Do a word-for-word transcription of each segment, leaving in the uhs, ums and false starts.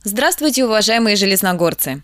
Здравствуйте, уважаемые железногорцы!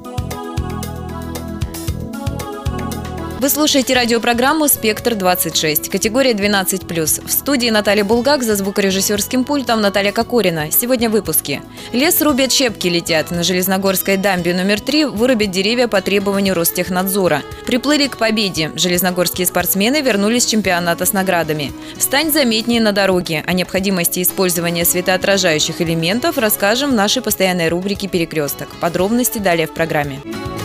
Вы слушаете радиопрограмму «Спектр двадцать шесть», категория двенадцать плюс. В студии Наталья Булгак, за звукорежиссерским пультом Наталья Кокорина. Сегодня в выпуске. Лес рубят, щепки летят. На Железногорской дамбе номер три вырубят деревья по требованию Ростехнадзора. Приплыли к победе. Железногорские спортсмены вернулись с чемпионата с наградами. Встань заметнее на дороге. О необходимости использования светоотражающих элементов расскажем в нашей постоянной рубрике «Перекресток». Подробности далее в программе.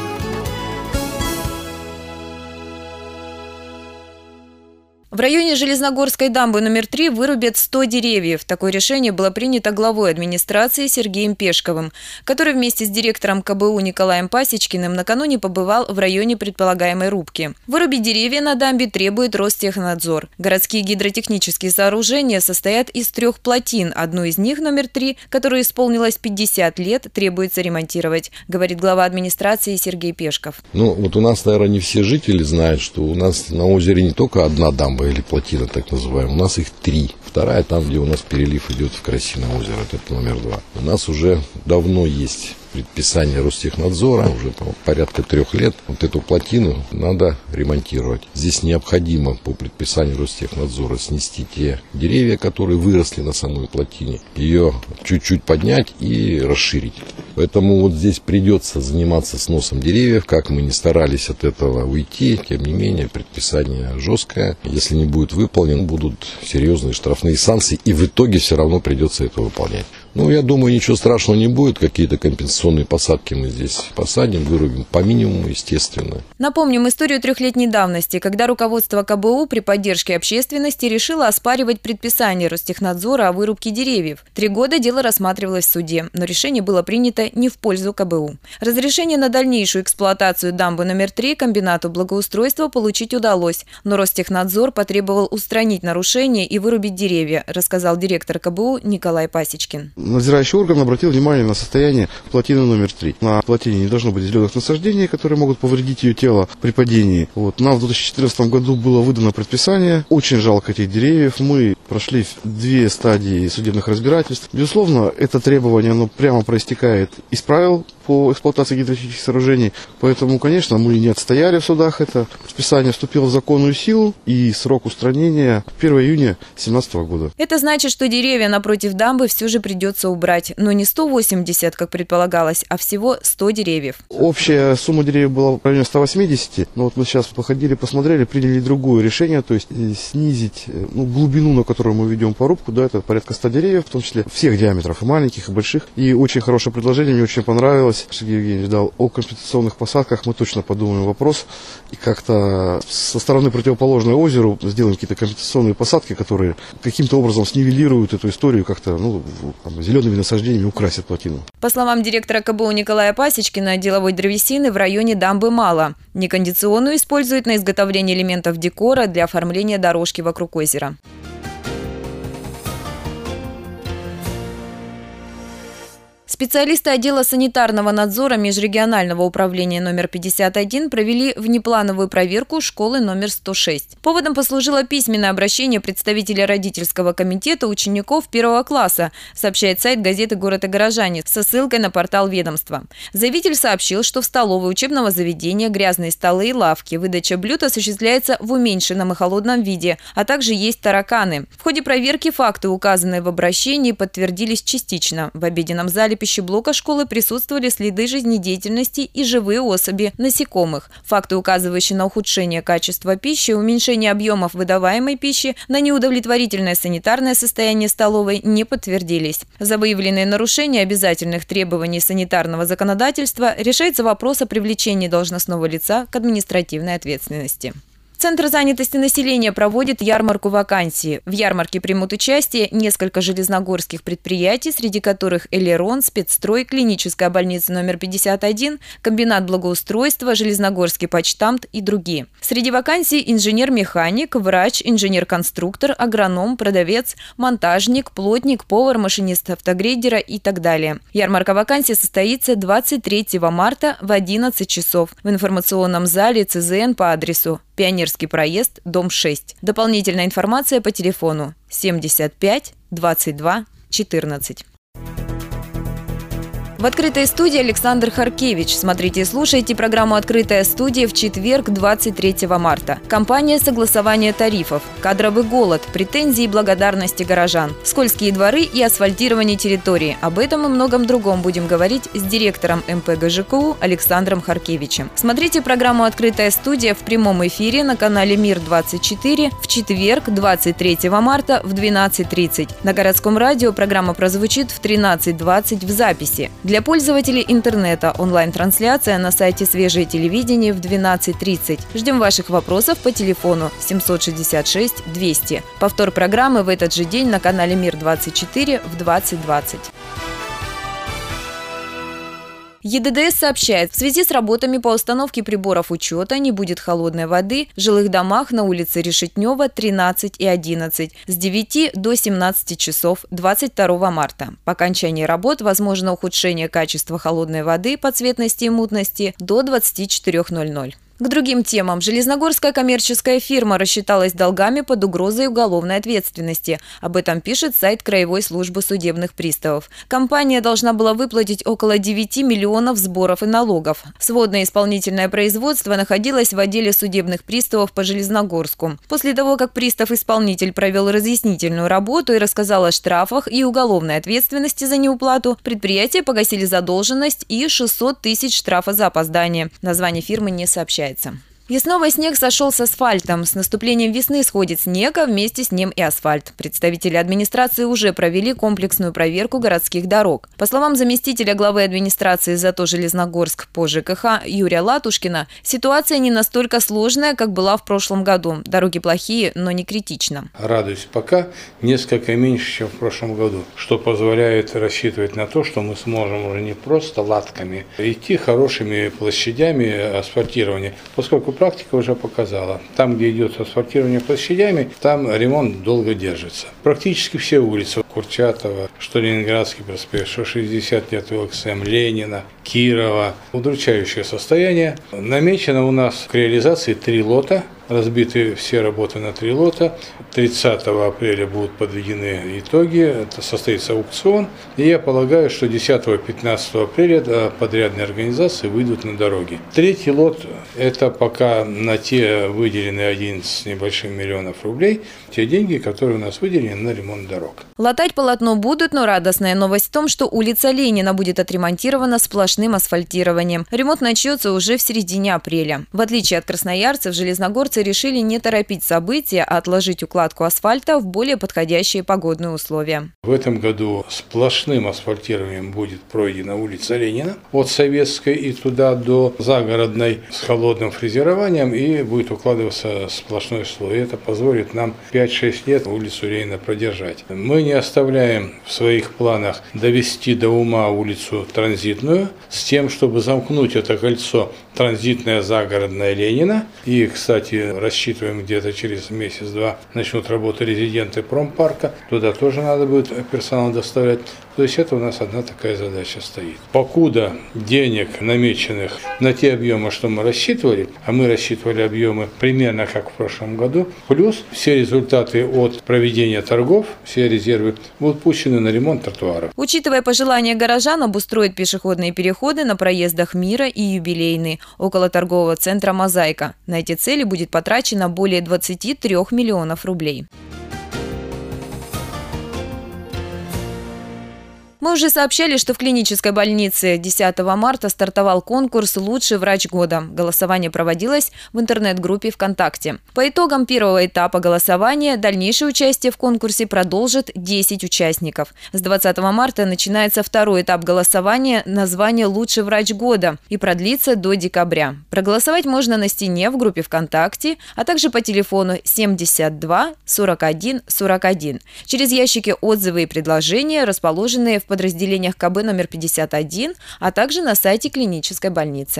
В районе Железногорской дамбы номер три вырубят сто деревьев. Такое решение было принято главой администрации Сергеем Пешковым, который вместе с директором ка бэ у Николаем Пасечкиным накануне побывал в районе предполагаемой рубки. Вырубить деревья на дамбе требует Ростехнадзор. Городские гидротехнические сооружения состоят из трех плотин. Одну из них, номер три, которой исполнилось пятьдесят лет, требуется ремонтировать, говорит глава администрации Сергей Пешков. Ну, вот у нас, наверное, не все жители знают, что у нас на озере не только одна дамба, или плотина, так называемая. У нас их три. Вторая там, где у нас перелив идет в Красиное озеро. Это номер два. У нас уже давно есть предписание Ростехнадзора, уже по порядка трех лет. Вот эту плотину надо ремонтировать. Здесь необходимо по предписанию Ростехнадзора снести те деревья, которые выросли на самой плотине, ее чуть-чуть поднять и расширить. Поэтому вот здесь придется заниматься сносом деревьев. Как мы не старались от этого уйти, тем не менее предписание жесткое. Если не будет выполнено, будут серьезные штрафные санкции, и в итоге все равно придется это выполнять. Ну, я думаю, ничего страшного не будет. Какие-то компенсационные посадки мы здесь посадим, вырубим по минимуму, естественно. Напомним историю трехлетней давности, когда руководство ка бэ у при поддержке общественности решило оспаривать предписание Ростехнадзора о вырубке деревьев. Три года дело рассматривалось в суде, но решение было принято не в пользу ка бэ у. Разрешение на дальнейшую эксплуатацию дамбы номер три комбинату благоустройства получить удалось, но Ростехнадзор потребовал устранить нарушения и вырубить деревья, рассказал директор ка бэ у Николай Пасечкин. Надзирающий орган обратил внимание на состояние плотины номер три. На плотине не должно быть зеленых насаждений, которые могут повредить ее тело при падении. Вот. Нам в две тысячи четырнадцатом году было выдано предписание. Очень жалко этих деревьев. Мы прошли две стадии судебных разбирательств. Безусловно, это требование оно прямо проистекает из правил по эксплуатации гидротехнических сооружений. Поэтому, конечно, мы не отстояли в судах. Это предписание вступило в законную силу, и срок устранения первого июня две тысячи семнадцатого года. Это значит, что деревья напротив дамбы все же придется убрать, но не сто восемьдесят, как предполагалось, а всего сто деревьев. Общая сумма деревьев была в районе ста восьмидесяти, но вот мы сейчас походили, посмотрели, приняли другое решение, то есть снизить ну, глубину, на которую мы ведем порубку, да, это порядка ста деревьев, в том числе всех диаметров, и маленьких, и больших. И очень хорошее предложение, мне очень понравилось. Сергей Евгеньевич дал о компенсационных посадках, мы точно подумаем вопрос, и как-то со стороны противоположной озеру сделаем какие-то компенсационные посадки, которые каким-то образом снивелируют эту историю, как-то, ну, там, зелеными насаждениями украсят плотину. По словам директора ка бэ у Николая Пасечкина, деловой древесины в районе дамбы мало. Некондиционную используют на изготовление элементов декора для оформления дорожки вокруг озера. Специалисты отдела санитарного надзора межрегионального управления номер пятьдесят один провели внеплановую проверку школы номер сто шесть. Поводом послужило письменное обращение представителя родительского комитета учеников первого класса, сообщает сайт газеты «Город и горожане» со ссылкой на портал ведомства. Заявитель сообщил, что в столовой учебного заведения грязные столы и лавки, выдача блюд осуществляется в уменьшенном и холодном виде, а также есть тараканы. В ходе проверки факты, указанные в обращении, подтвердились частично. В обеденном зале пищеблока школы присутствовали следы жизнедеятельности и живые особи насекомых. Факты, указывающие на ухудшение качества пищи, уменьшение объемов выдаваемой пищи, на неудовлетворительное санитарное состояние столовой не подтвердились. За выявленные нарушения обязательных требований санитарного законодательства решается вопрос о привлечении должностного лица к административной ответственности. Центр занятости населения проводит ярмарку вакансий. В ярмарке примут участие несколько железногорских предприятий, среди которых Элерон, Спецстрой, клиническая больница номер пятьдесят один, комбинат благоустройства, Железногорский почтамт и другие. Среди вакансий инженер-механик, врач, инженер-конструктор, агроном, продавец, монтажник, плотник, повар, машинист автогрейдера и так далее. Ярмарка вакансий состоится двадцать третьего марта в одиннадцать часов в информационном зале цэ зэ эн по адресу Пионерский проезд, дом шесть. Дополнительная информация по телефону семьдесят пять двадцать два четырнадцать. В открытой студии Александр Харкевич. Смотрите и слушайте программу «Открытая студия» в четверг, двадцать третьего марта. Компания согласования тарифов, кадровый голод, претензии и благодарности горожан, скользкие дворы и асфальтирование территории. Об этом и многом другом будем говорить с директором эм пэ гэ жэ ка у Александром Харкевичем. Смотрите программу «Открытая студия» в прямом эфире на канале Мир двадцать четыре в четверг, двадцать третьего марта в двенадцать тридцать. На городском радио программа прозвучит в тринадцать двадцать в записи. Для пользователей интернета онлайн-трансляция на сайте «Свежее телевидение» в двенадцать тридцать. Ждем ваших вопросов по телефону семьсот шестьдесят шесть двести. Повтор программы в этот же день на канале Мир двадцать четыре в двадцать двадцать. е дэ дэ эс сообщает, в связи с работами по установке приборов учета не будет холодной воды в жилых домах на улице Решетнева, тринадцать и одиннадцать с девяти до семнадцати часов двадцать второго марта. По окончании работ возможно ухудшение качества холодной воды по цветности и мутности до двадцати четырёх ноль-ноль. К другим темам. Железногорская коммерческая фирма рассчиталась долгами под угрозой уголовной ответственности. Об этом пишет сайт Краевой службы судебных приставов. Компания должна была выплатить около девяти миллионов сборов и налогов. Сводное исполнительное производство находилось в отделе судебных приставов по Железногорску. После того, как пристав-исполнитель провел разъяснительную работу и рассказал о штрафах и уголовной ответственности за неуплату, предприятие погасили задолженность и шестьсот тысяч штрафа за опоздание. Название фирмы не сообщается. И снова снег сошел с асфальтом. С наступлением весны сходит снег, а вместе с ним и асфальт. Представители администрации уже провели комплексную проверку городских дорог. По словам заместителя главы администрации ЗАТО Железногорск по жэ ка ха Юрия Латушкина, ситуация не настолько сложная, как была в прошлом году. Дороги плохие, но не критично. Радуюсь, пока несколько меньше, чем в прошлом году, что позволяет рассчитывать на то, что мы сможем уже не просто латками идти хорошими площадями асфальтирования, поскольку практика уже показала. Там, где идет асфальтирование площадями, там ремонт долго держится. Практически все улицы Курчатова, что Ленинградский проспект, что шестьдесят лет эл икс эм, Ленина, Кирова. Удручающее состояние. Намечено у нас к реализации три лота. Разбиты все работы на три лота. тридцатого апреля будут подведены итоги. Это состоится аукцион. И я полагаю, что десятого-пятнадцатого апреля подрядные организации выйдут на дороги. Третий лот – это пока на те выделены одиннадцать с небольшим миллионов рублей, те деньги, которые у нас выделены на ремонт дорог. Латать полотно будут, но радостная новость в том, что улица Ленина будет отремонтирована сплошным асфальтированием. Ремонт начнется уже в середине апреля. В отличие от красноярцев, железногорцы решили не торопить события, а отложить укладку асфальта в более подходящие погодные условия. В этом году сплошным асфальтированием будет пройдена улица Ленина от Советской и туда до Загородной с холодным фрезерованием, и будет укладываться сплошной слой. Это позволит нам пять-шесть лет улицу Ленина продержать. Мы не оставляем в своих планах довести до ума улицу Транзитную с тем, чтобы замкнуть это кольцо Транзитная, Загородная, Ленина. И, кстати, рассчитываем, где-то через месяц-два начнут работы резиденты промпарка. Туда тоже надо будет персонал доставлять. То есть это у нас одна такая задача стоит. Покуда денег, намеченных на те объемы, что мы рассчитывали, а мы рассчитывали объемы примерно как в прошлом году, плюс все результаты от проведения торгов, все резервы будут пущены на ремонт тротуаров. Учитывая пожелания горожан обустроить пешеходные переходы на проездах Мира и Юбилейный около торгового центра «Мозаика». На эти цели будет потрачено более двадцати трёх миллионов рублей. Мы уже сообщали, что в клинической больнице десятого марта стартовал конкурс «Лучший врач года». Голосование проводилось в интернет-группе ВКонтакте. По итогам первого этапа голосования дальнейшее участие в конкурсе продолжит десять участников. С двадцатого марта начинается второй этап голосования на звание «Лучший врач года» и продлится до декабря. Проголосовать можно на стене в группе ВКонтакте, а также по телефону семьдесят два сорок один сорок один. Через ящики «Отзывы и предложения», расположенные в подразделениях ка бэ номер пятьдесят один, а также на сайте клинической больницы.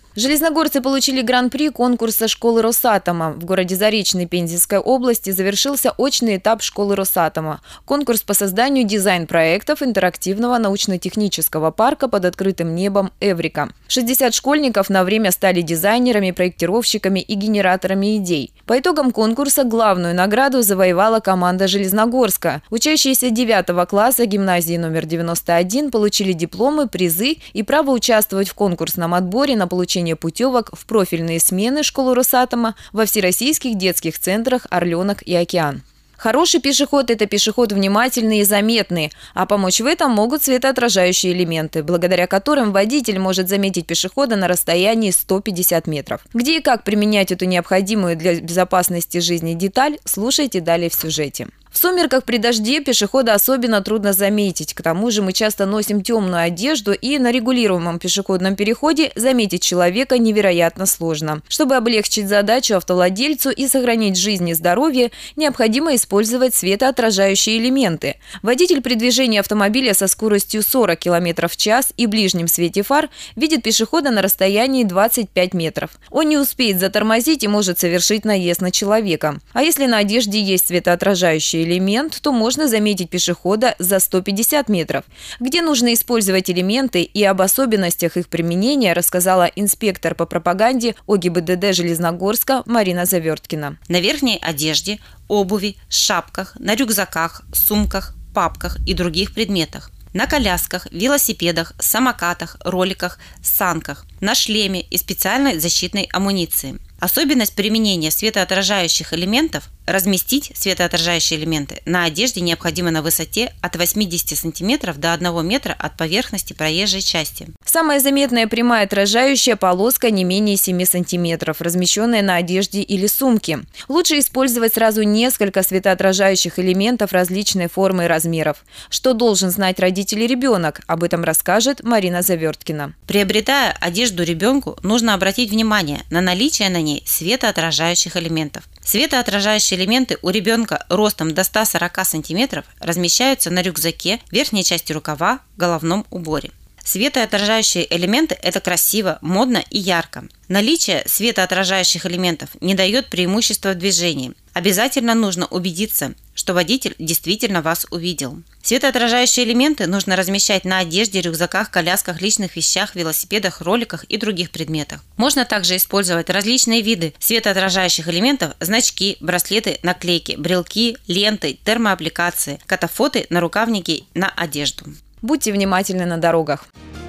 Железногорцы получили гран-при конкурса школы Росатома. В городе Заречный Пензенской области завершился очный этап школы Росатома. Конкурс по созданию дизайн-проектов интерактивного научно-технического парка под открытым небом «Эврика». шестьдесят школьников на время стали дизайнерами, проектировщиками и генераторами идей. По итогам конкурса главную награду завоевала команда Железногорска. Учащиеся девятого класса гимназии номер девяносто один получили дипломы, призы и право участвовать в конкурсном отборе на получение путевок в профильные смены школы Росатома во всероссийских детских центрах «Орленок» и «Океан». Хороший пешеход – это пешеход внимательный и заметный, а помочь в этом могут светоотражающие элементы, благодаря которым водитель может заметить пешехода на расстоянии сто пятьдесят метров. Где и как применять эту необходимую для безопасности жизни деталь, слушайте далее в сюжете. В сумерках при дожде пешехода особенно трудно заметить. К тому же мы часто носим темную одежду, и на регулируемом пешеходном переходе заметить человека невероятно сложно. Чтобы облегчить задачу автовладельцу и сохранить жизнь и здоровье, необходимо использовать светоотражающие элементы. Водитель при движении автомобиля со скоростью сорок километров в час и ближнем свете фар видит пешехода на расстоянии двадцать пять метров. Он не успеет затормозить и может совершить наезд на человека. А если на одежде есть светоотражающие элемент, то можно заметить пешехода за сто пятьдесят метров. Где нужно использовать элементы и об особенностях их применения рассказала инспектор по пропаганде ОГИБДД Железногорска Марина Заверткина. На верхней одежде, обуви, шапках, на рюкзаках, сумках, папках и других предметах. На колясках, велосипедах, самокатах, роликах, санках, на шлеме и специальной защитной амуниции. Особенность применения светоотражающих элементов – разместить светоотражающие элементы на одежде необходимо на высоте от восьмидесяти сантиметров до одного метра от поверхности проезжей части. Самая заметная прямая отражающая полоска не менее семи сантиметров, размещенная на одежде или сумке. Лучше использовать сразу несколько светоотражающих элементов различной формы и размеров. Что должен знать родитель и ребенок? Об этом расскажет Марина Заверткина. Приобретая одежду ребенку, нужно обратить внимание на наличие на ней светоотражающих элементов. Светоотражающие элементы у ребенка ростом до ста сорока сантиметров размещаются на рюкзаке, верхней части рукава, головном уборе. Светоотражающие элементы – это красиво, модно и ярко. Наличие светоотражающих элементов не дает преимущества в движении. Обязательно нужно убедиться, что водитель действительно вас увидел. Светоотражающие элементы нужно размещать на одежде, рюкзаках, колясках, личных вещах, велосипедах, роликах и других предметах. Можно также использовать различные виды светоотражающих элементов: значки, браслеты, наклейки, брелки, ленты, термоаппликации, катафоты, нарукавники на одежду. Будьте внимательны на дорогах.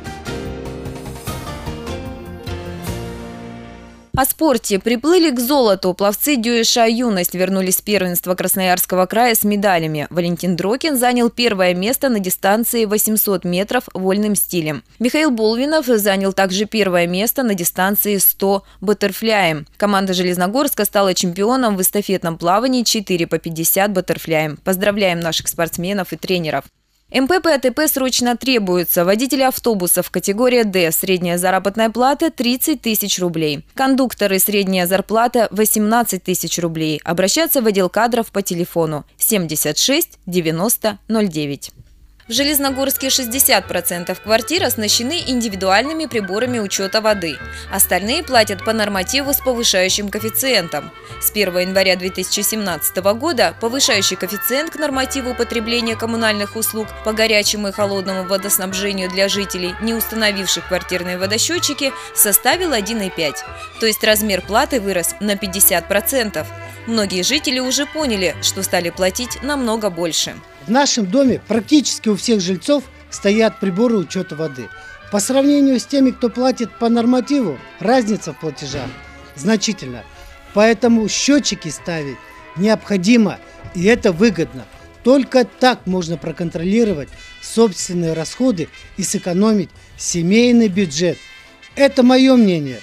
О спорте. Приплыли к золоту. Пловцы ДЮСШ «Юность» вернулись с первенства Красноярского края с медалями. Валентин Дрокин занял первое место на дистанции восемьсот метров вольным стилем. Михаил Болвинов занял также первое место на дистанции сто баттерфляем. Команда Железногорска стала чемпионом в эстафетном плавании четыре по пятьдесят баттерфляем. Поздравляем наших спортсменов и тренеров. эм пэ пэ а тэ пэ срочно требуется. Водители автобусов категория «Д» средняя заработная плата тридцать тысяч рублей. Кондукторы средняя зарплата восемнадцать тысяч рублей. Обращаться в отдел кадров по телефону семьдесят шесть девяносто ноль девять. В Железногорске шестьдесят процентов квартир оснащены индивидуальными приборами учета воды. Остальные платят по нормативу с повышающим коэффициентом. С первого января две тысячи семнадцатого года повышающий коэффициент к нормативу потребления коммунальных услуг по горячему и холодному водоснабжению для жителей, не установивших квартирные водосчетчики, составил один и пять. То есть размер платы вырос на пятьдесят процентов. Многие жители уже поняли, что стали платить намного больше. В нашем доме практически у всех жильцов стоят приборы учета воды. По сравнению с теми, кто платит по нормативу, разница в платежах значительна. Поэтому счетчики ставить необходимо, и это выгодно. Только так можно проконтролировать собственные расходы и сэкономить семейный бюджет. Это мое мнение,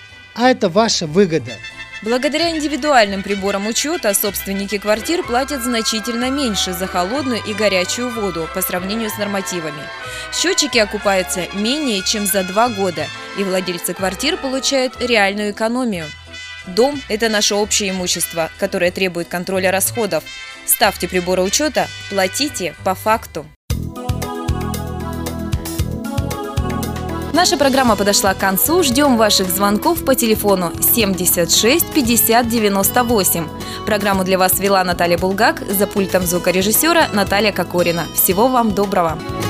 а это ваша выгода. Благодаря индивидуальным приборам учета собственники квартир платят значительно меньше за холодную и горячую воду по сравнению с нормативами. Счетчики окупаются менее чем за два года, и владельцы квартир получают реальную экономию. Дом – это наше общее имущество, которое требует контроля расходов. Ставьте приборы учета, платите по факту. Наша программа подошла к концу. Ждем ваших звонков по телефону семьдесят шесть пятьдесят девяносто восемь. Программу для вас вела Наталья Булгак, за пультом звукорежиссера Наталья Кокорина. Всего вам доброго!